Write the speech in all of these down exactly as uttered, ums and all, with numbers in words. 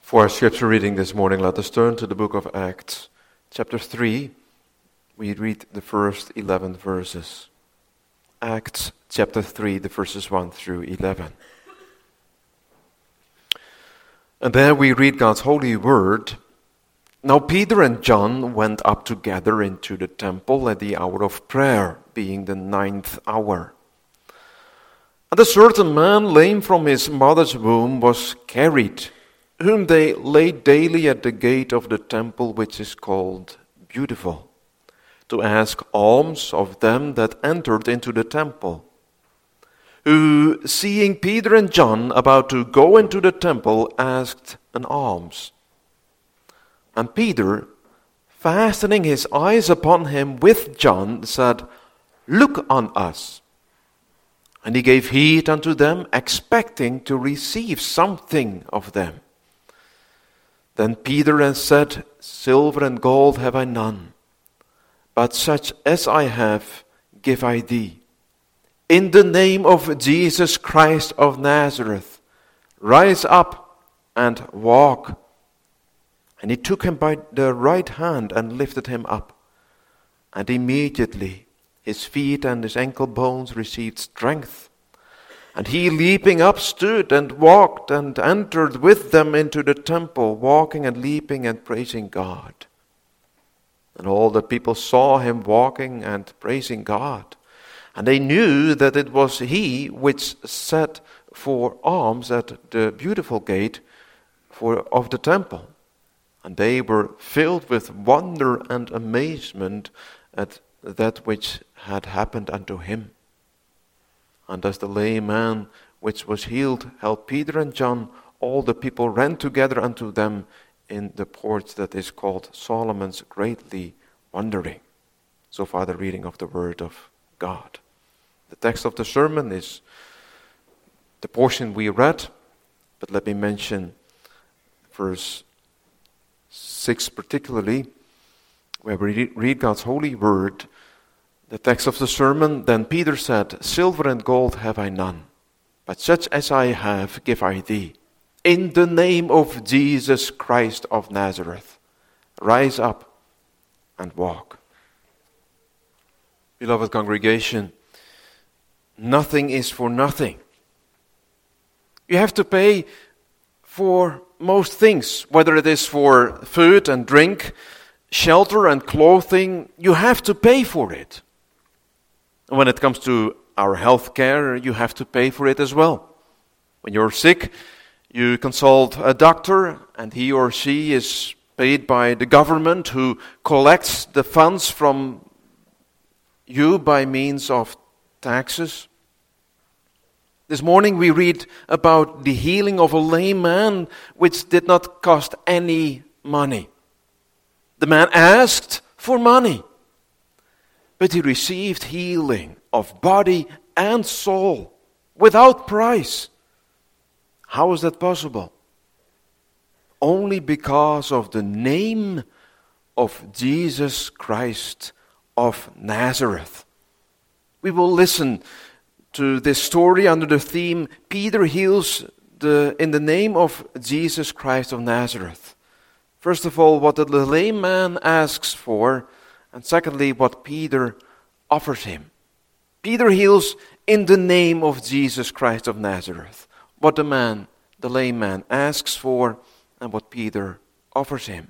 For our scripture reading this morning, let us turn to the book of Acts, chapter three. We read the first eleven verses. Acts chapter three, the verses one through eleven. And there we read God's holy word. Now Peter and John went up together into the temple at the hour of prayer, being the ninth hour. And a certain man, lame from his mother's womb, was carried, whom they laid daily at the gate of the temple, which is called Beautiful, to ask alms of them that entered into the temple, who, seeing Peter and John about to go into the temple, asked an alms. And Peter, fastening his eyes upon him with John, said, "Look on us." And he gave heed unto them, expecting to receive something of them. Then Peter said, "Silver and gold have I none, but such as I have give I thee. In the name of Jesus Christ of Nazareth, rise up and walk." And he took him by the right hand and lifted him up. And immediately his feet and his ankle bones received strength. And he, leaping up, stood and walked and entered with them into the temple, walking and leaping and praising God. And all the people saw him walking and praising God. And they knew that it was he which sat for alms at the Beautiful gate for of the temple. And they were filled with wonder and amazement at that which had happened unto him. And as the lame man which was healed held Peter and John, all the people ran together unto them in the porch that is called Solomon's, greatly wondering. So far the reading of the word of God. The text of the sermon is the portion we read, but let me mention verse six particularly, where we read God's holy word. The text of the sermon, then Peter said, "Silver and gold have I none, but such as I have give I thee. In the name of Jesus Christ of Nazareth, rise up and walk." Beloved congregation, nothing is for nothing. You have to pay for most things, whether it is for food and drink, shelter and clothing. You have to pay for it. When it comes to our health care, you have to pay for it as well. When you're sick, you consult a doctor, and he or she is paid by the government, who collects the funds from you by means of taxes. This morning we read about the healing of a lame man, which did not cost any money. The man asked for money, but he received healing of body and soul without price. How is that possible? Only because of the name of Jesus Christ of Nazareth. We will listen to this story under the theme, Peter heals the, in the name of Jesus Christ of Nazareth. First of all, what the lame man asks for, and secondly, what Peter offers him. Peter heals in the name of Jesus Christ of Nazareth. What the man, the lame man, asks for, and what Peter offers him.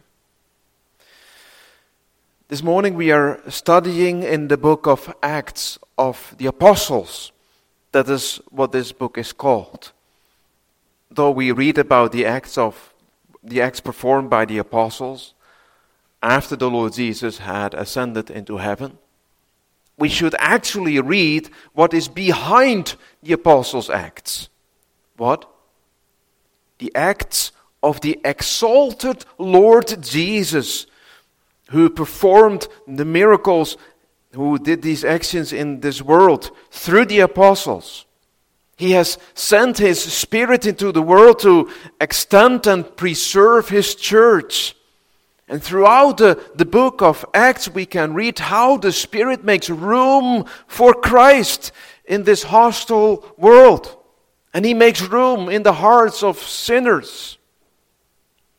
This morning we are studying in the book of Acts of the Apostles. That is what this book is called. Though we read about the acts of the acts performed by the apostles after the Lord Jesus had ascended into heaven, we should actually read what is behind the apostles' acts. What? The acts of the exalted Lord Jesus, who performed the miracles, who did these actions in this world through the apostles. He has sent His Spirit into the world to extend and preserve His church. And throughout the, the book of Acts, we can read how the Spirit makes room for Christ in this hostile world. And He makes room in the hearts of sinners.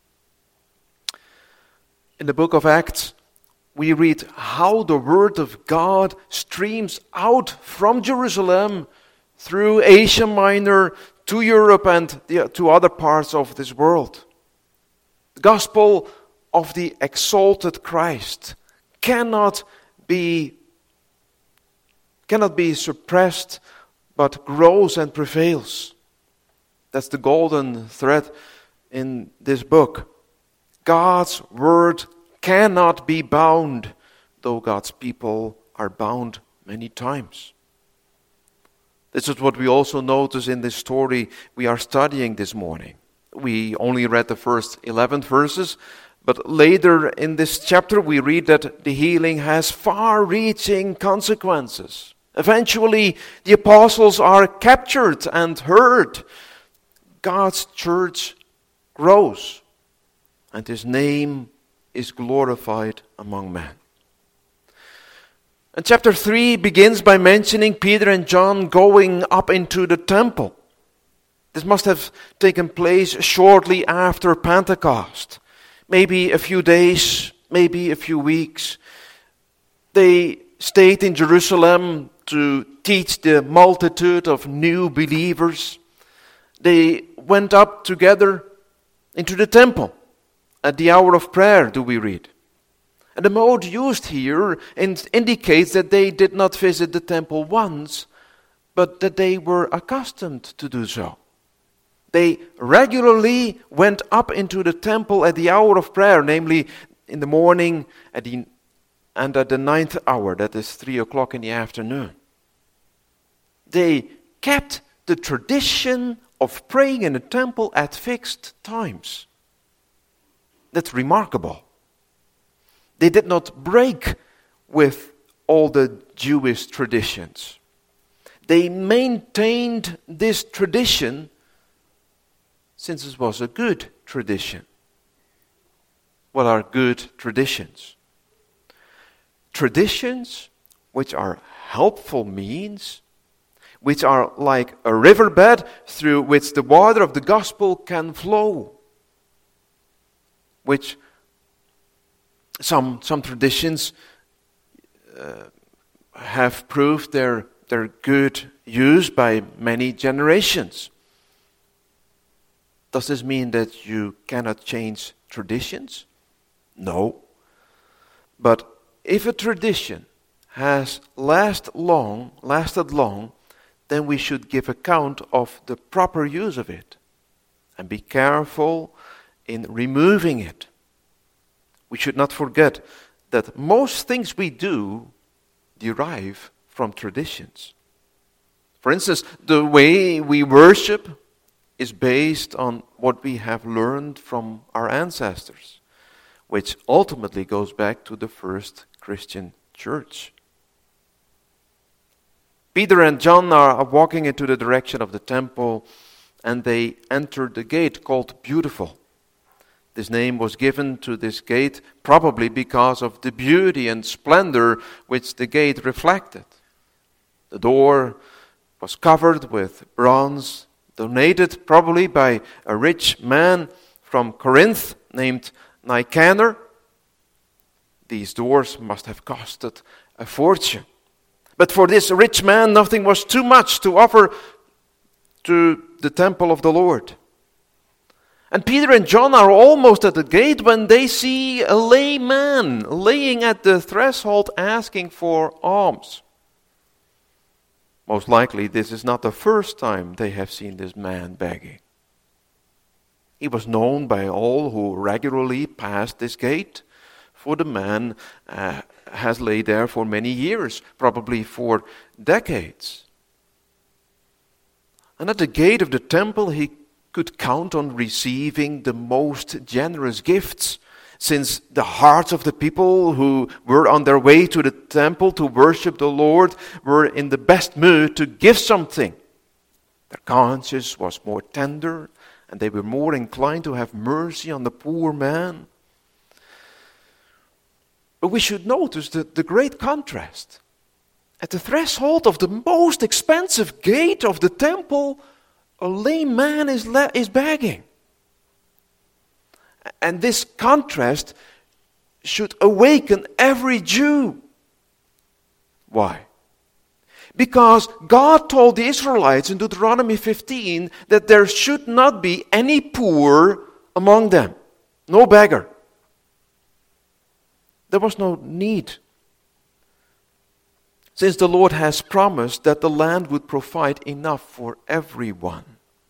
In the book of Acts, we read how the word of God streams out from Jerusalem through Asia Minor to Europe and the, to other parts of this world. The gospel of the exalted Christ cannot be, cannot be suppressed, but grows and prevails. That's the golden thread in this book. God's word cannot be bound, though God's people are bound many times. This is what we also notice in this story we are studying this morning. We only read the first eleven verses, but later in this chapter we read that the healing has far-reaching consequences. Eventually, the apostles are captured and hurt. God's church grows, and his name is glorified among men. And chapter three begins by mentioning Peter and John going up into the temple. This must have taken place shortly after Pentecost. Maybe a few days, maybe a few weeks. They stayed in Jerusalem to teach the multitude of new believers. They went up together into the temple at the hour of prayer, do we read. And the mode used here indicates that they did not visit the temple once, but that they were accustomed to do so. They regularly went up into the temple at the hour of prayer, namely in the morning at the, and at the ninth hour, that is three o'clock in the afternoon. They kept the tradition of praying in the temple at fixed times. That's remarkable. They did not break with all the Jewish traditions. They maintained this tradition since it was a good tradition. What are good traditions? Traditions which are helpful means, which are like a riverbed through which the water of the gospel can flow, which Some some traditions uh, have proved their, their good use by many generations. Does this mean that you cannot change traditions? No. But if a tradition has last long, lasted long, then we should give account of the proper use of it and be careful in removing it. We should not forget that most things we do derive from traditions. For instance, the way we worship is based on what we have learned from our ancestors, which ultimately goes back to the first Christian church. Peter and John are walking into the direction of the temple, and they enter the gate called Beautiful. This name was given to this gate probably because of the beauty and splendor which the gate reflected. The door was covered with bronze, donated probably by a rich man from Corinth named Nicanor. These doors must have costed a fortune. But for this rich man, nothing was too much to offer to the temple of the Lord. And Peter and John are almost at the gate when they see a lame man laying at the threshold asking for alms. Most likely this is not the first time they have seen this man begging. He was known by all who regularly passed this gate, for the man uh, has laid there for many years, probably for decades. And at the gate of the temple he could count on receiving the most generous gifts, since the hearts of the people who were on their way to the temple to worship the Lord were in the best mood to give something. Their conscience was more tender, and they were more inclined to have mercy on the poor man. But we should notice the, the great contrast. At the threshold of the most expensive gate of the temple, a lame man is, le- is begging. And this contrast should awaken every Jew. Why? Because God told the Israelites in Deuteronomy fifteen that there should not be any poor among them. No beggar. There was no need. Since the Lord has promised that the land would provide enough for everyone.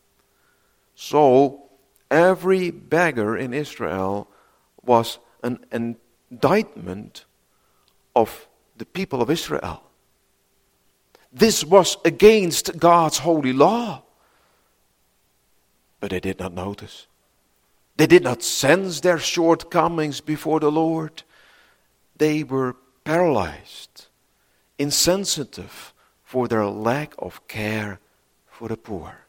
So, every beggar in Israel was an indictment of the people of Israel. This was against God's holy law. But they did not notice. They did not sense their shortcomings before the Lord. They were paralyzed, insensitive for their lack of care for the poor.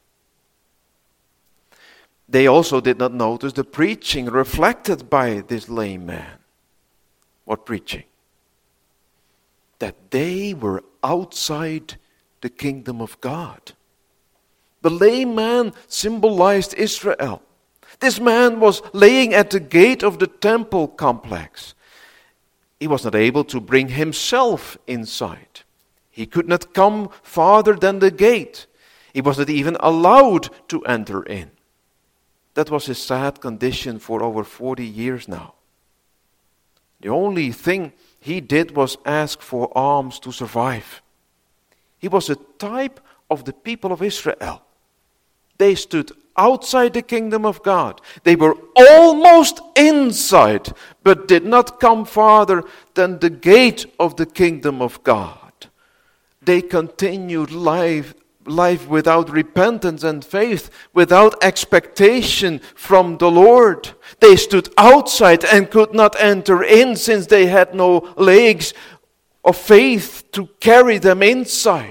They also did not notice the preaching reflected by this lame man. What preaching? That they were outside the kingdom of God. The lame man symbolized Israel. This man was laying at the gate of the temple complex. He was not able to bring himself inside. He could not come farther than the gate. He was not even allowed to enter in. That was his sad condition for over forty years now. The only thing he did was ask for alms to survive. He was a type of the people of Israel. They stood outside the kingdom of God. They were almost inside, but did not come farther than the gate of the kingdom of God. They continued life, life without repentance and faith, without expectation from the Lord. They stood outside and could not enter in since they had no legs of faith to carry them inside.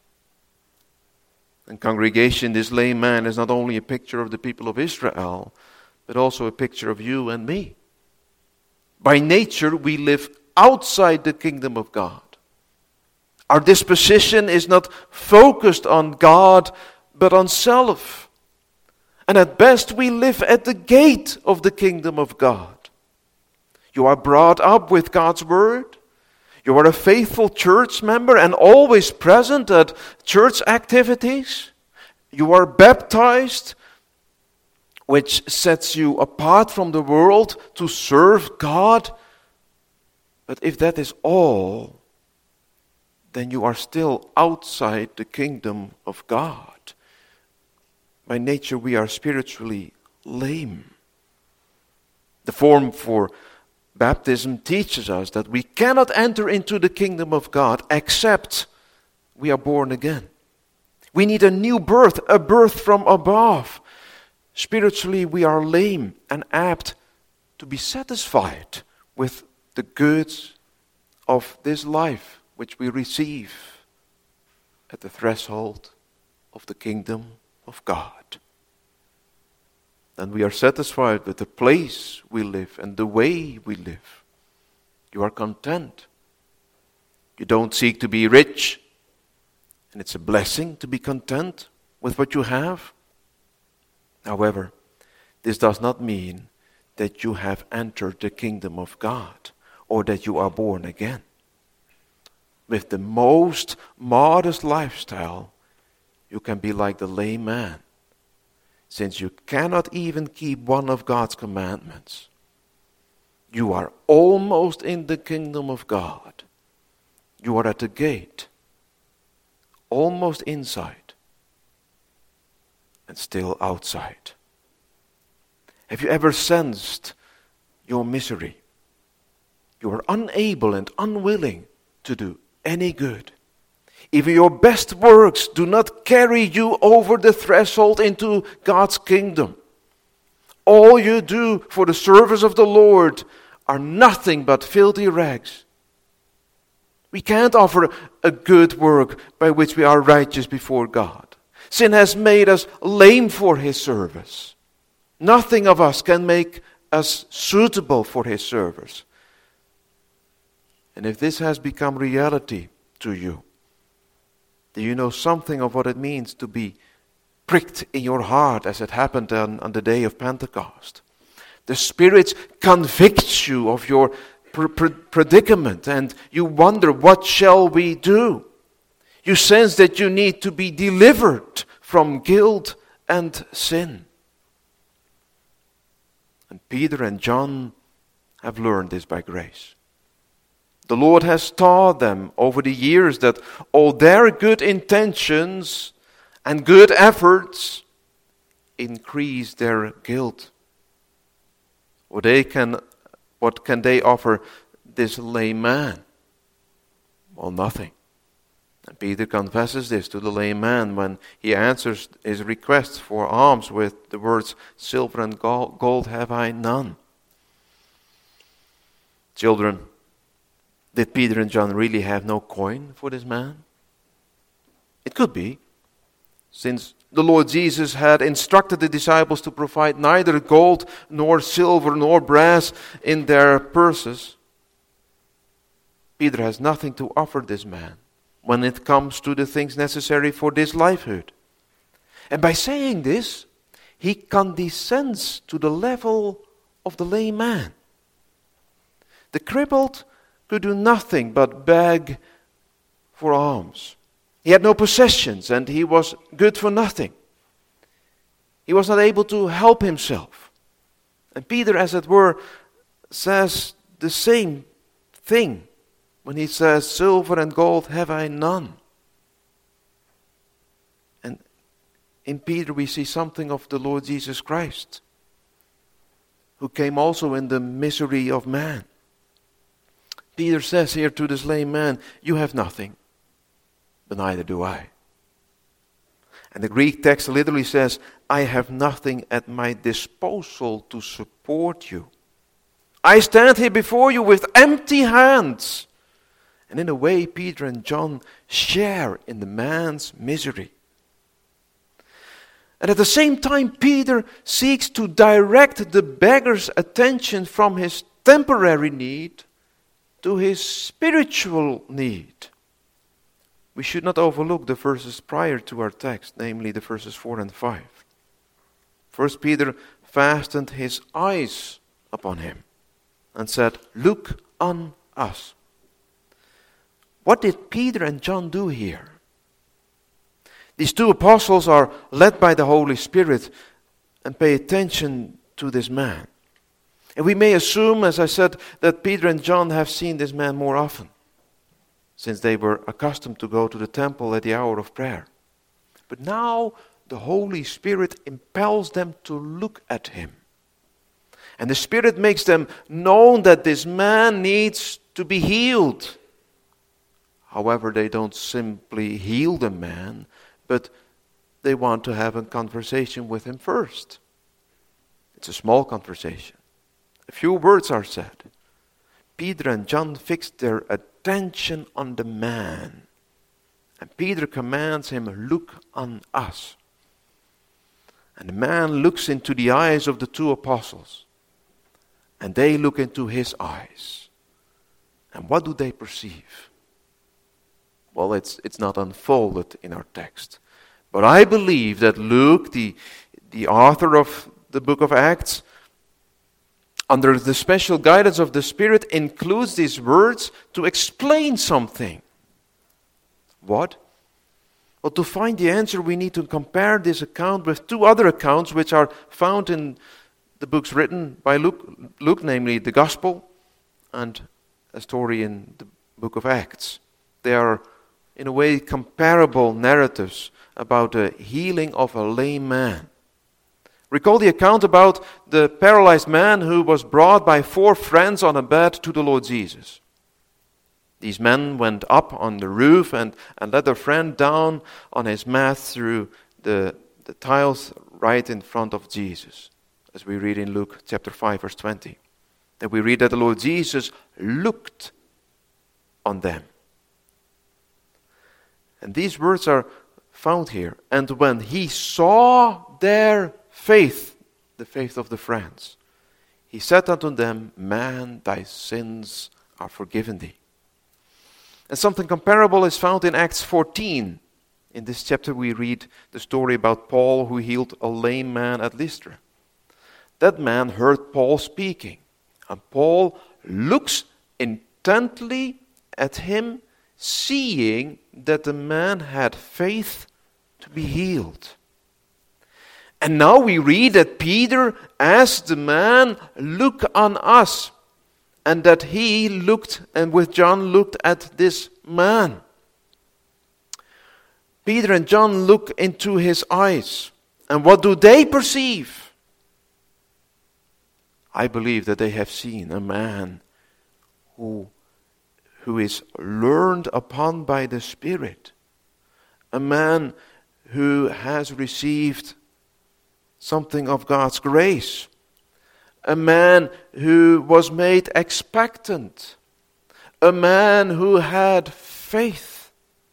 And congregation, this lame man is not only a picture of the people of Israel, but also a picture of you and me. By nature, we live outside the kingdom of God. Our disposition is not focused on God, but on self. And at best, we live at the gate of the kingdom of God. You are brought up with God's word. You are a faithful church member and always present at church activities. You are baptized, which sets you apart from the world to serve God. But if that is all, then you are still outside the kingdom of God. By nature, we are spiritually lame. The form for baptism teaches us that we cannot enter into the kingdom of God except we are born again. We need a new birth, a birth from above. Spiritually, we are lame and apt to be satisfied with the goods of this life which we receive at the threshold of the kingdom of God. And we are satisfied with the place we live and the way we live. You are content. You don't seek to be rich. And it's a blessing to be content with what you have. However, this does not mean that you have entered the kingdom of God or that you are born again. With the most modest lifestyle, you can be like the lame man. Since you cannot even keep one of God's commandments, you are almost in the kingdom of God. You are at the gate, almost inside, and still outside. Have you ever sensed your misery? You are unable and unwilling to do any good. Even your best works do not carry you over the threshold into God's kingdom. All you do for the service of the Lord are nothing but filthy rags. We can't offer a good work by which we are righteous before God. Sin has made us lame for His service. Nothing of us can make us suitable for His service. And if this has become reality to you, do you know something of what it means to be pricked in your heart as it happened on, on the day of Pentecost? The Spirit convicts you of your pr- pr- predicament and you wonder, what shall we do? You sense that you need to be delivered from guilt and sin. And Peter and John have learned this by grace. The Lord has taught them over the years that all their good intentions and good efforts increase their guilt. What they can, what can they offer this lame man? Well, nothing. And Peter confesses this to the lame man when he answers his request for alms with the words, "Silver and gold have I none." Children, did Peter and John really have no coin for this man? It could be, since the Lord Jesus had instructed the disciples to provide neither gold nor silver nor brass in their purses. Peter has nothing to offer this man when it comes to the things necessary for this livelihood. And by saying this, he condescends to the level of the lame man. The crippled could do nothing but beg for alms. He had no possessions and he was good for nothing. He was not able to help himself. And Peter, as it were, says the same thing when he says, "Silver and gold have I none." And in Peter we see something of the Lord Jesus Christ, who came also in the misery of man. Peter says here to this lame man, "You have nothing, but neither do I." And the Greek text literally says, "I have nothing at my disposal to support you. I stand here before you with empty hands." And in a way, Peter and John share in the man's misery. And at the same time, Peter seeks to direct the beggar's attention from his temporary need to his spiritual need. We should not overlook the verses prior to our text, namely the verses four and five. First Peter fastened his eyes upon him and said, "Look on us." What did Peter and John do here? These two apostles are led by the Holy Spirit and pay attention to this man. And we may assume, as I said, that Peter and John have seen this man more often, since they were accustomed to go to the temple at the hour of prayer. But now the Holy Spirit impels them to look at him. And the Spirit makes them known that this man needs to be healed. However, they don't simply heal the man, but they want to have a conversation with him first. It's a small conversation. A few words are said. Peter and John fixed their attention on the man. And Peter commands him, "Look on us." And the man looks into the eyes of the two apostles. And they look into his eyes. And what do they perceive? Well, it's it's not unfolded in our text. But I believe that Luke, the, the author of the book of Acts, under the special guidance of the Spirit, includes these words to explain something. What? Well, to find the answer, we need to compare this account with two other accounts which are found in the books written by Luke, Luke, namely the Gospel and a story in the book of Acts. They are, in a way, comparable narratives about the healing of a lame man. Recall the account about the paralyzed man who was brought by four friends on a bed to the Lord Jesus. These men went up on the roof and, and let their friend down on his mat through the, the tiles right in front of Jesus, as we read in Luke chapter five, verse twenty. Then we read that the Lord Jesus looked on them. And these words are found here. And when he saw their faith, the faith of the friends, he said unto them, "Man, thy sins are forgiven thee." And something comparable is found in Acts fourteen. In this chapter we read the story about Paul who healed a lame man at Lystra. That man heard Paul speaking. And Paul looks intently at him, seeing that the man had faith to be healed. And now we read that Peter asked the man, "Look on us," and that he looked, and with John looked at this man. Peter and John look into his eyes, and what do they perceive? I believe that they have seen a man who, who is learned upon by the Spirit, a man who has received something of God's grace, a man who was made expectant, a man who had faith.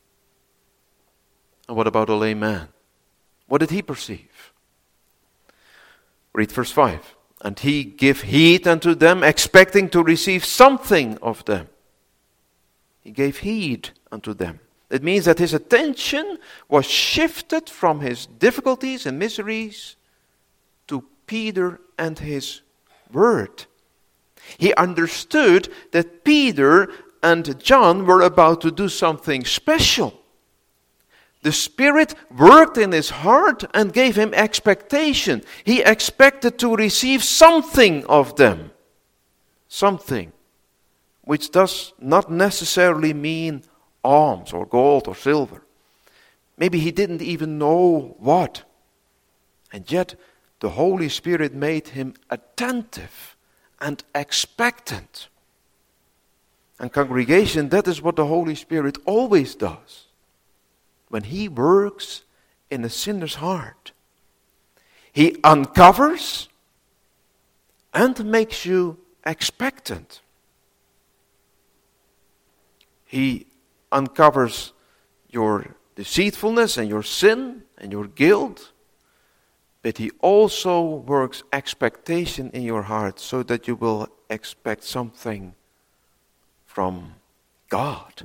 And what about a lame man? What did he perceive? Read verse five. And he gave heed unto them, expecting to receive something of them. He gave heed unto them. It means that his attention was shifted from his difficulties and miseries to Peter and his word. He understood that Peter and John were about to do something special. The Spirit worked in his heart and gave him expectation. He expected to receive something of them. Something which does not necessarily mean alms or gold or silver. Maybe he didn't even know what. And yet the Holy Spirit made him attentive and expectant. And congregation, that is what the Holy Spirit always does. When he works in a sinner's heart, he uncovers and makes you expectant. He uncovers your deceitfulness and your sin and your guilt, but he also works expectation in your heart so that you will expect something from God.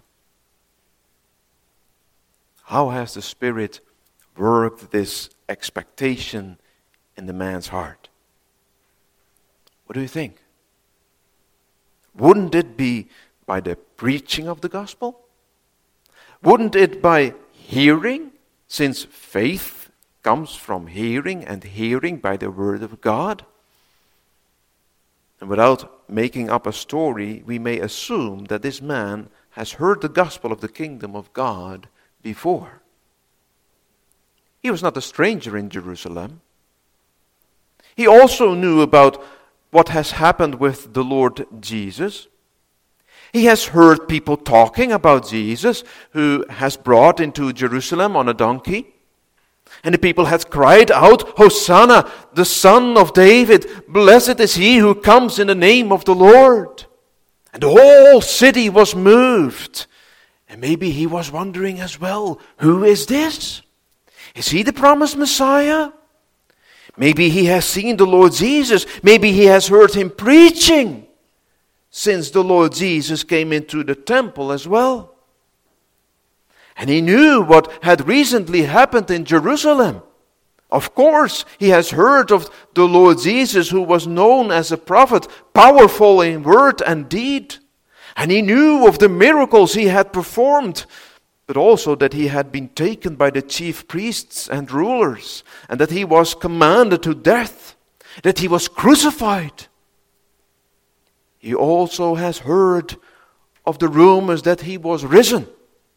How has the Spirit worked this expectation in the man's heart? What do you think? Wouldn't it be by the preaching of the gospel? Wouldn't it by hearing, since faith comes from hearing, and hearing by the word of God? And without making up a story, we may assume that this man has heard the gospel of the kingdom of God before. He was not a stranger in Jerusalem. He also knew about what has happened with the Lord Jesus. He has heard people talking about Jesus, who has brought into Jerusalem on a donkey. And the people had cried out, "Hosanna, the Son of David, blessed is he who comes in the name of the Lord." And the whole city was moved. And maybe he was wondering as well, who is this? Is he the promised Messiah? Maybe he has seen the Lord Jesus. Maybe he has heard him preaching since the Lord Jesus came into the temple as well. And he knew what had recently happened in Jerusalem. Of course, he has heard of the Lord Jesus, who was known as a prophet, powerful in word and deed. And he knew of the miracles he had performed, but also that he had been taken by the chief priests and rulers, and that he was commanded to death, that he was crucified. He also has heard of the rumors that he was risen.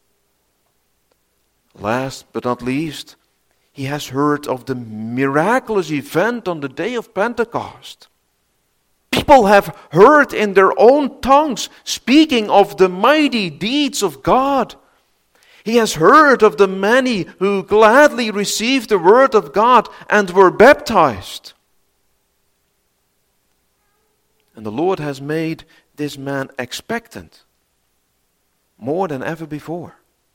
Last but not least, he has heard of the miraculous event on the day of Pentecost. People have heard in their own tongues speaking of the mighty deeds of God. He has heard of the many who gladly received the word of God and were baptized. And the Lord has made this man expectant more than ever before.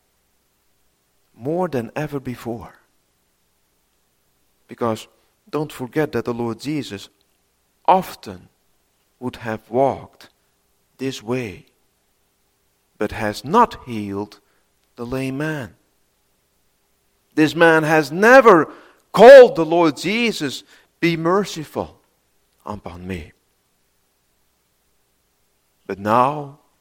More than ever before. Because don't forget that the Lord Jesus often would have walked this way, but has not healed the lame man. This man has never called the Lord Jesus, "Be merciful upon me." But now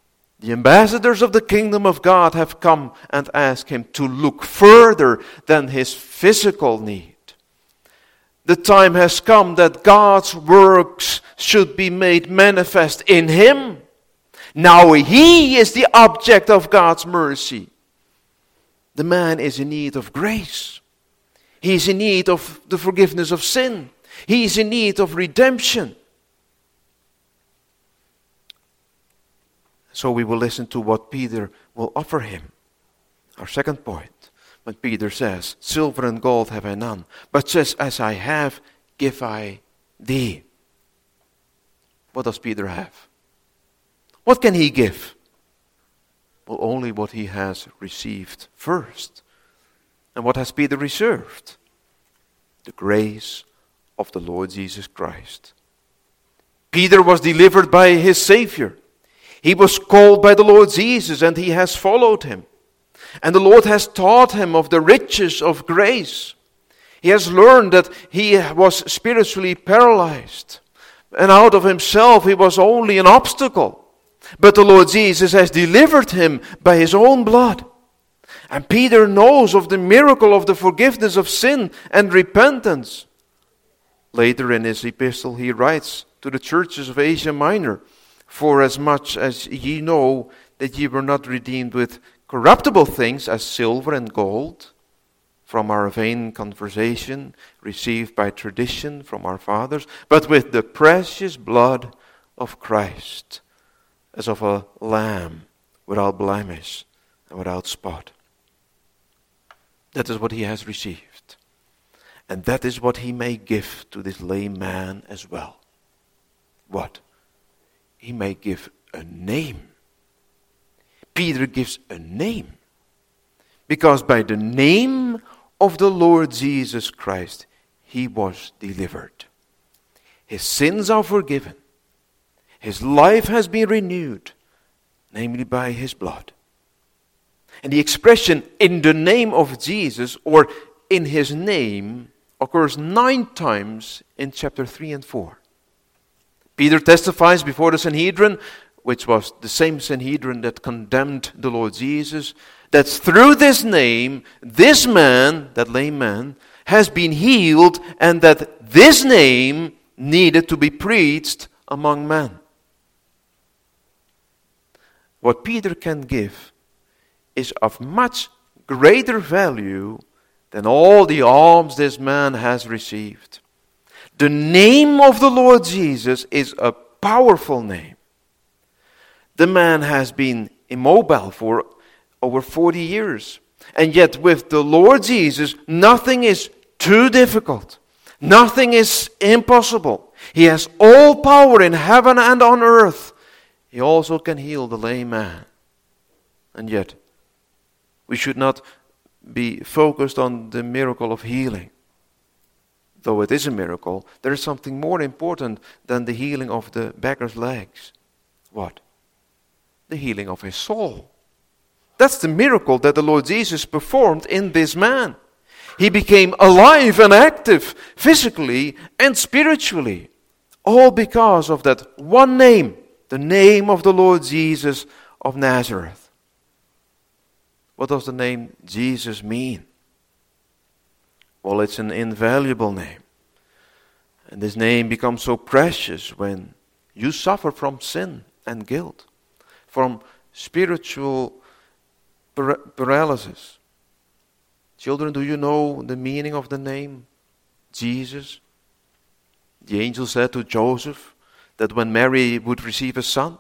The ambassadors of the kingdom of God have come and asked him to look further than his physical need. The time has come that God's works should be made manifest in him. Now he is the object of God's mercy. The man is in need of grace. He is in need of the forgiveness of sin. He is in need of redemption. So we will listen to what Peter will offer him. Our second point, when Peter says, silver and gold have I none, but just as I have, give I thee. What does Peter have? What can he give? Well, only what he has received first. And what has Peter reserved? The grace of the Lord Jesus Christ. Peter was delivered by his Savior. He was called by the Lord Jesus and he has followed him. And the Lord has taught him of the riches of grace. He has learned that he was spiritually paralyzed. And out of himself he was only an obstacle. But the Lord Jesus has delivered him by his own blood. And Peter knows of the miracle of the forgiveness of sin and repentance. Later in his epistle he writes to the churches of Asia Minor, for as much as ye know that ye were not redeemed with corruptible things as silver and gold, from our vain conversation received by tradition from our fathers, but with the precious blood of Christ, as of a lamb without blemish and without spot. That is what he has received. And that is what he may give to this lame man as well. What? He may give a name. Peter gives a name. Because by the name of the Lord Jesus Christ, he was delivered. His sins are forgiven. His life has been renewed, namely by his blood. And the expression in the name of Jesus or in his name occurs nine times in chapter three and four. Peter testifies before the Sanhedrin, which was the same Sanhedrin that condemned the Lord Jesus, that through this name, this man, that lame man, has been healed, and that this name needed to be preached among men. What Peter can give is of much greater value than all the alms this man has received. The name of the Lord Jesus is a powerful name. The man has been immobile for over forty years. And yet with the Lord Jesus, nothing is too difficult. Nothing is impossible. He has all power in heaven and on earth. He also can heal the lame man. And yet, we should not be focused on the miracle of healing. Though it is a miracle, there is something more important than the healing of the beggar's legs. What? The healing of his soul. That's the miracle that the Lord Jesus performed in this man. He became alive and active, physically and spiritually. All because of that one name, the name of the Lord Jesus of Nazareth. What does the name Jesus mean? Well, it's an invaluable name. And this name becomes so precious when you suffer from sin and guilt, from spiritual par- paralysis. Children, do you know the meaning of the name Jesus? The angel said to Joseph that when Mary would receive a son,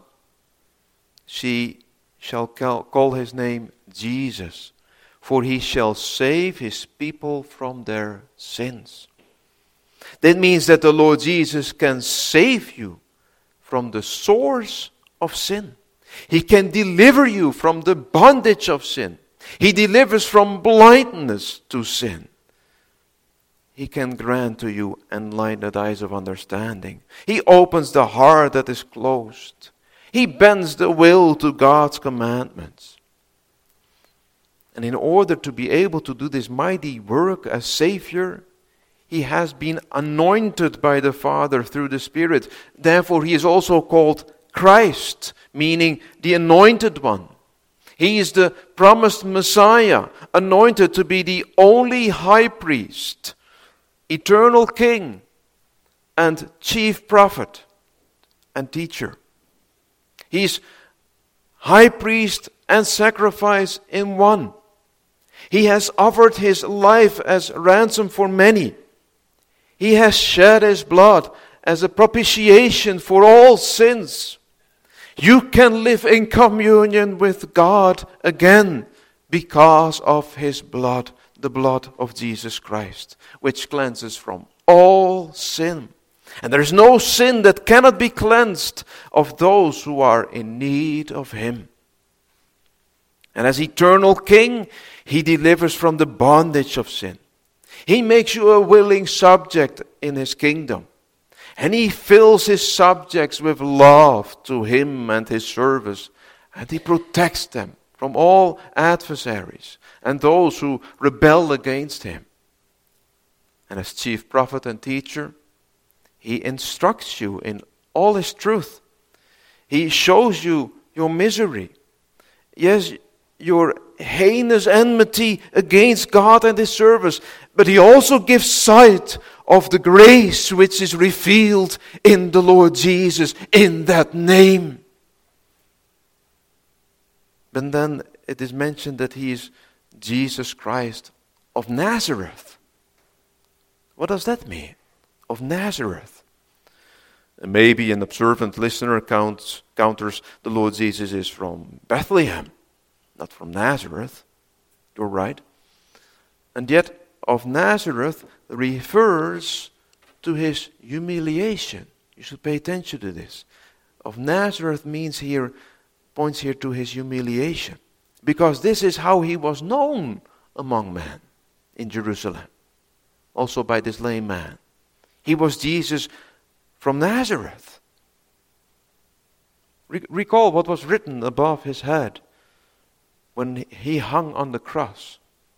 she shall call his name Jesus, for he shall save his people from their sins. That means that the Lord Jesus can save you from the source of sin. He can deliver you from the bondage of sin. He delivers from blindness to sin. He can grant to you enlightened eyes of understanding. He opens the heart that is closed. He bends the will to God's commandments. And in order to be able to do this mighty work as Savior, he has been anointed by the Father through the Spirit. Therefore, he is also called Christ, meaning the anointed one. He is the promised Messiah, anointed to be the only high priest, eternal king, and chief prophet and teacher. He is high priest and sacrifice in one. He has offered his life as ransom for many. He has shed his blood as a propitiation for all sins. You can live in communion with God again because of his blood, the blood of Jesus Christ, which cleanses from all sin. And there is no sin that cannot be cleansed of those who are in need of him. And as eternal king, he delivers from the bondage of sin. He makes you a willing subject in his kingdom. And he fills his subjects with love to him and his service. And he protects them from all adversaries and those who rebel against him. And as chief prophet and teacher, he instructs you in all his truth. He shows you your misery. Yes, your heinous enmity against God and his service. But he also gives sight of the grace which is revealed in the Lord Jesus, in that name. But then it is mentioned that he is Jesus Christ of Nazareth. What does that mean? Of Nazareth. And maybe an observant listener counts, counters the Lord Jesus is from Bethlehem, not from Nazareth. You're right. And yet, of Nazareth refers to his humiliation. You should pay attention to this. Of Nazareth means here, points here to his humiliation. Because this is how he was known among men in Jerusalem. Also by this lame man. He was Jesus from Nazareth. Re- recall what was written above his head when he hung on the cross.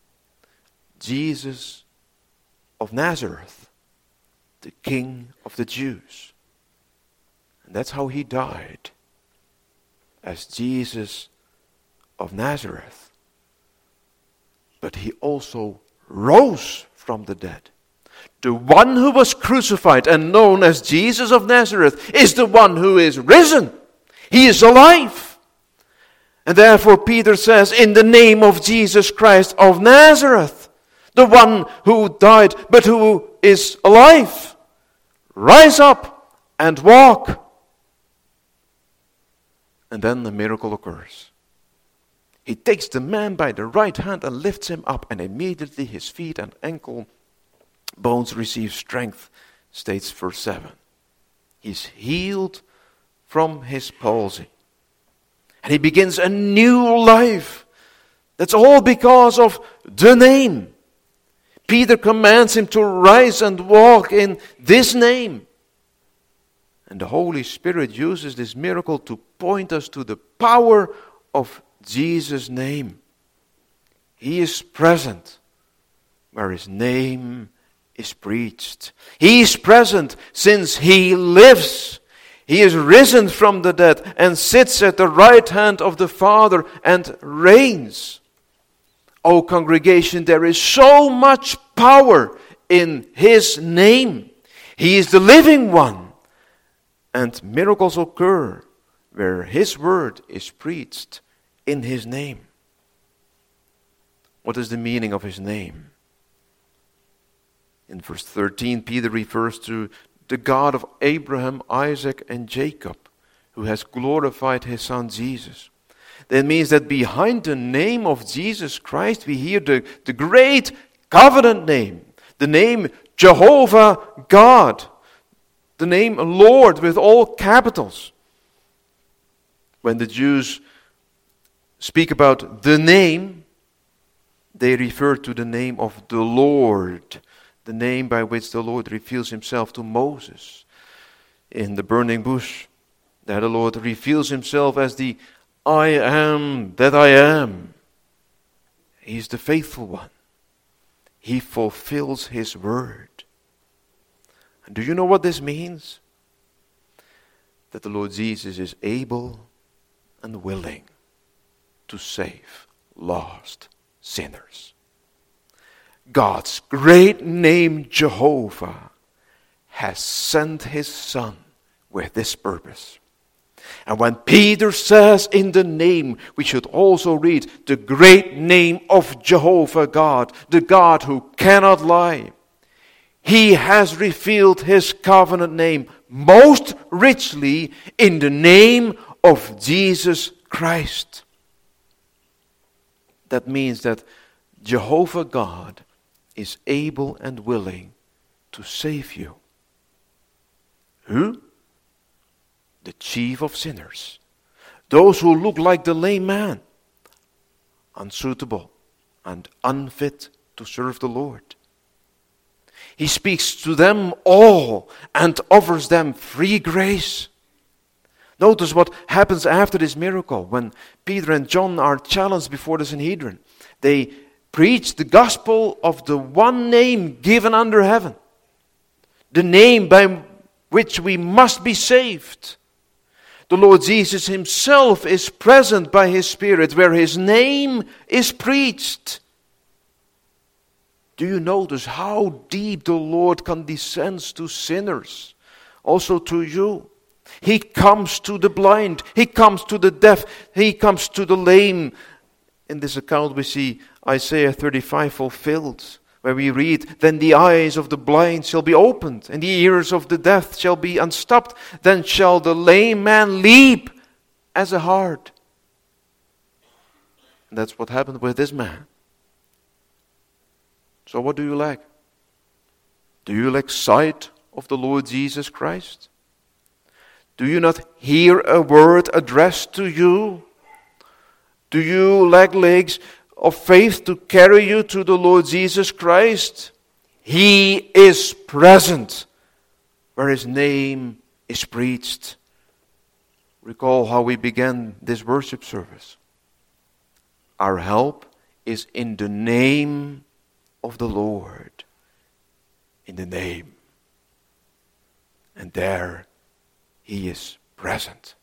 Jesus of Nazareth, the King of the Jews. And that's how he died, as Jesus of Nazareth. But he also rose from the dead. The one who was crucified and known as Jesus of Nazareth is the one who is risen. He is alive. And therefore Peter says, in the name of Jesus Christ of Nazareth, the one who died but who is alive, rise up and walk. And then the miracle occurs. He takes the man by the right hand and lifts him up, and immediately his feet and ankle bones receive strength, states verse seven. He's healed from his palsy. And he begins a new life. That's all because of the name. Peter commands him to rise and walk in this name. And the Holy Spirit uses this miracle to point us to the power of Jesus' name. He is present where his name is preached. He is present since he lives. He is risen from the dead and sits at the right hand of the Father and reigns. O congregation, there is so much power in his name. He is the living one. And miracles occur where his word is preached in his name. What is the meaning of his name? In verse thirteen, Peter refers to the God of Abraham, Isaac, and Jacob, who has glorified his son Jesus. That means that behind the name of Jesus Christ, we hear the, the great covenant name, the name Jehovah God, the name Lord with all capitals. When the Jews speak about the name, they refer to the name of the Lord, the name by which the Lord reveals himself to Moses in the burning bush. There the Lord reveals himself as the I am that I am. He is the faithful one. He fulfills his word. And do you know what this means? that the Lord Jesus is able and willing to save lost sinners. God's great name, Jehovah, has sent his Son with this purpose. And when Peter says in the name, we should also read the great name of Jehovah God, the God who cannot lie. He has revealed his covenant name most richly in the name of Jesus Christ. That means that Jehovah God is able and willing to save you. Who? The chief of sinners. Those who look like the lame man, unsuitable and unfit to serve the Lord. He speaks to them all and offers them free grace. Notice what happens after this miracle when Peter and John are challenged before the Sanhedrin. They preach the gospel of the one name given under heaven, the name by which we must be saved. The Lord Jesus himself is present by his Spirit where his name is preached. Do you notice how deep the Lord condescends to sinners? Also to you. He comes to the blind. He comes to the deaf. He comes to the lame. In this account we see Isaiah thirty-five fulfilled, where we read, "Then the eyes of the blind shall be opened, and the ears of the deaf shall be unstopped. Then shall the lame man leap as a hart." And that's what happened with this man. So what do you lack? Do you lack sight of the Lord Jesus Christ? Do you not hear a word addressed to you? Do you lack legs of faith to carry you to the Lord Jesus Christ? He is present where his name is preached. Recall how we began this worship service. Our help is in the name of the Lord. In the name. And there he is present.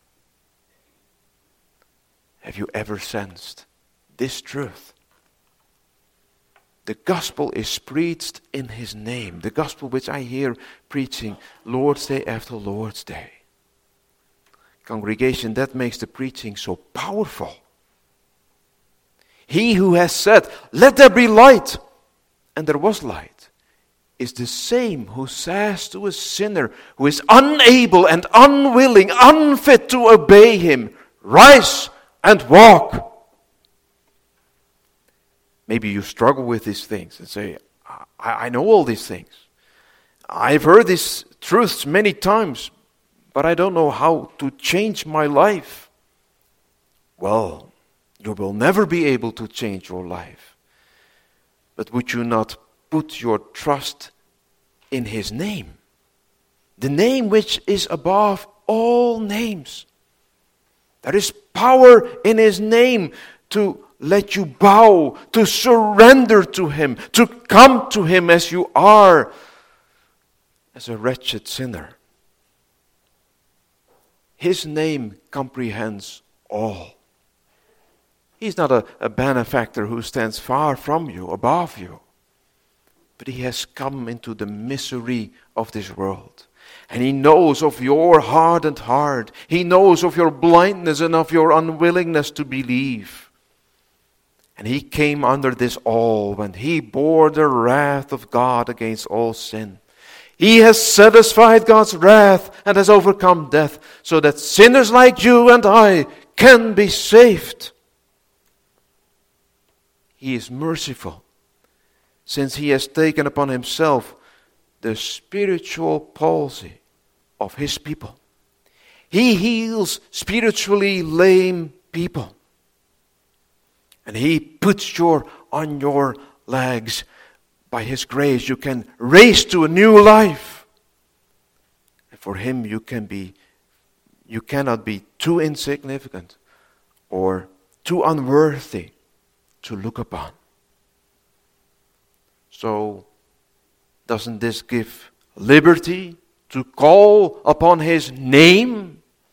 Have you ever sensed this truth? The gospel is preached in his name. The gospel which I hear preaching Lord's Day after Lord's Day. Congregation, that makes the preaching so powerful. He who has said, "Let there be light," and there was light, is the same who says to a sinner who is unable and unwilling, unfit to obey him, "Rise and walk." Maybe you struggle with these things and say, I, I know all these things. I've heard these truths many times, but I don't know how to change my life. Well, you will never be able to change your life. But would you not put your trust in his name? The name which is above all names. There is power in his name to let you bow, to surrender to him, to come to him as you are, as a wretched sinner. His name comprehends all. He's not a, a benefactor who stands far from you, above you. But he has come into the misery of this world. And he knows of your hardened heart. He knows of your blindness and of your unwillingness to believe. And he came under this all when he bore the wrath of God against all sin. He has satisfied God's wrath and has overcome death so that sinners like you and I can be saved. He is merciful since he has taken upon himself the spiritual palsy of his people. He heals spiritually lame people. And he puts your on your legs. By his grace you can raise to a new life. And for him you can be you cannot be too insignificant or too unworthy to look upon. So doesn't this give liberty to call upon his name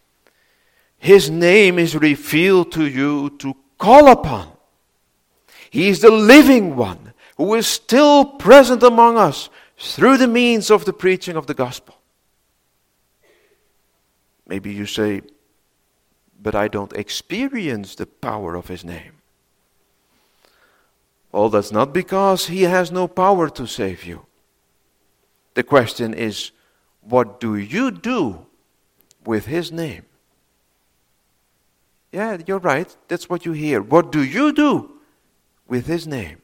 His name is revealed to you to call upon. He is the living one who is still present among us through the means of the preaching of the gospel. Maybe you say, but I don't experience the power of His name. Well, that's not because He has no power to save you. The question is, what do you do with His name? Yeah, you're right. That's what you hear. What do you do with His name?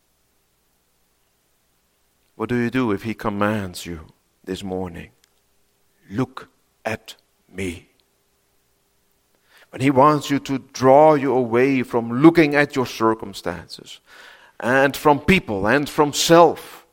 What do you do if He commands you this morning? Look at me. When He wants you to draw you away from looking at your circumstances and from people and from self,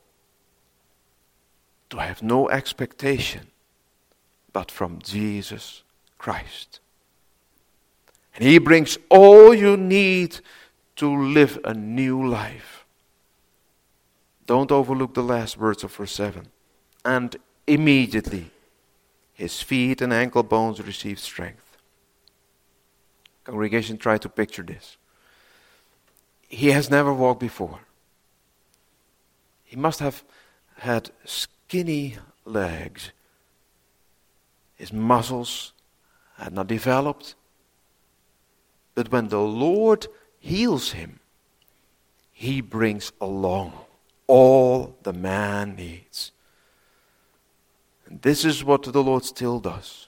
to have no expectation but from Jesus Christ. And He brings all you need to live a new life. Don't overlook the last words of verse seven. And immediately his feet and ankle bones received strength. Congregation, try to picture this. He has never walked before. He must have had skinny legs. His muscles had not developed. But when the Lord heals him, He brings along all the man needs. And this is what the Lord still does.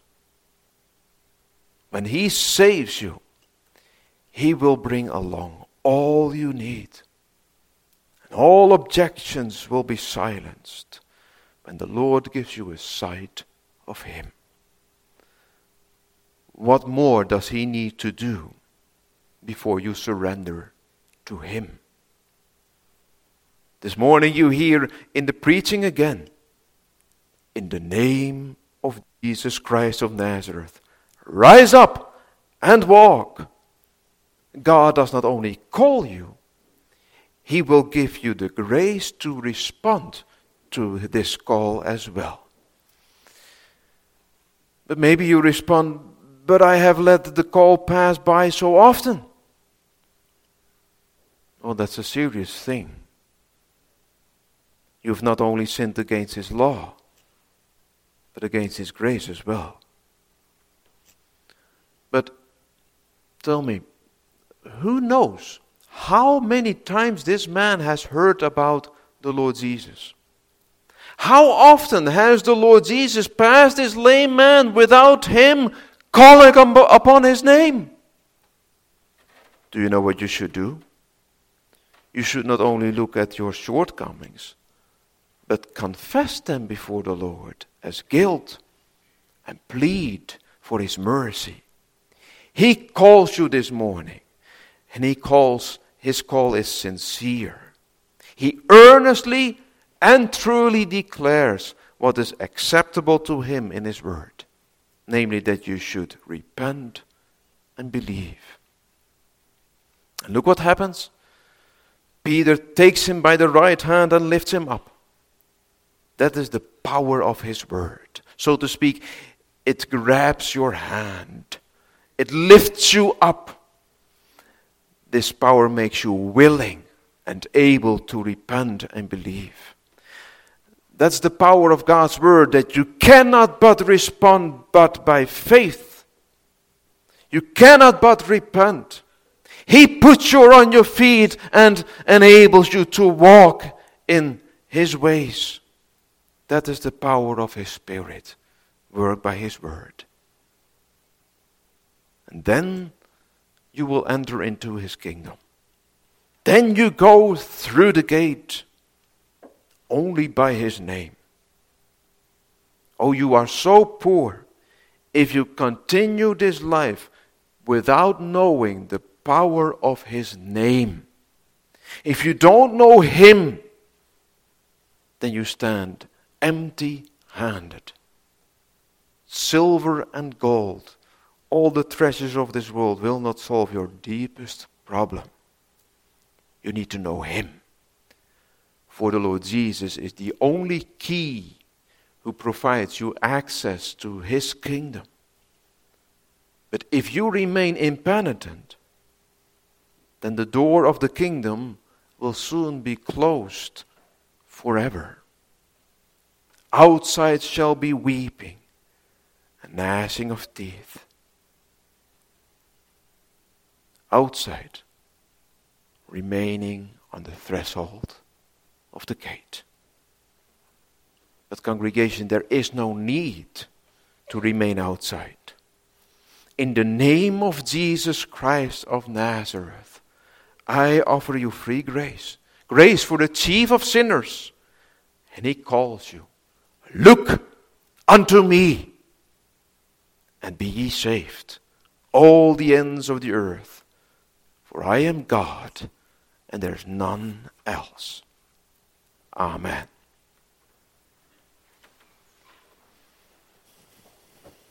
When He saves you, He will bring along all you need. And all objections will be silenced when the Lord gives you a sight of Him. What more does He need to do before you surrender to Him? This morning you hear in the preaching again, in the name of Jesus Christ of Nazareth, rise up and walk. God does not only call you, He will give you the grace to respond to this call as well. But maybe you respond, but I have let the call pass by so often. Oh, that's a serious thing. You've not only sinned against His law, but against His grace as well. But tell me, who knows how many times this man has heard about the Lord Jesus? How often has the Lord Jesus passed this lame man without him calling upon His name? Do you know what you should do? You should not only look at your shortcomings, but confess them before the Lord as guilt and plead for His mercy. He calls you this morning, and He calls, His call is sincere. He earnestly and truly declares what is acceptable to Him in His word, namely that you should repent and believe. And look what happens. Peter takes him by the right hand and lifts him up. That is the power of His word. So to speak, it grabs your hand. It lifts you up. This power makes you willing and able to repent and believe. That's the power of God's word, that you cannot but respond but by faith. You cannot but repent. He puts you on your feet and enables you to walk in His ways. That is the power of His Spirit, worked by His word. And then you will enter into His kingdom. Then you go through the gate only by His name. Oh, you are so poor if you continue this life without knowing the power of His name. If you don't know Him, then you stand empty-handed. Silver and gold, all the treasures of this world will not solve your deepest problem. You need to know Him. For the Lord Jesus is the only key who provides you access to His kingdom. But if you remain impenitent, then the door of the kingdom will soon be closed forever. Outside shall be weeping and gnashing of teeth. Outside, remaining on the threshold of the gate. But congregation, there is no need to remain outside. In the name of Jesus Christ of Nazareth, I offer you free grace. Grace for the chief of sinners. And he calls you, look unto me, and be ye saved, all the ends of the earth. For I am God, and there is none else. Amen.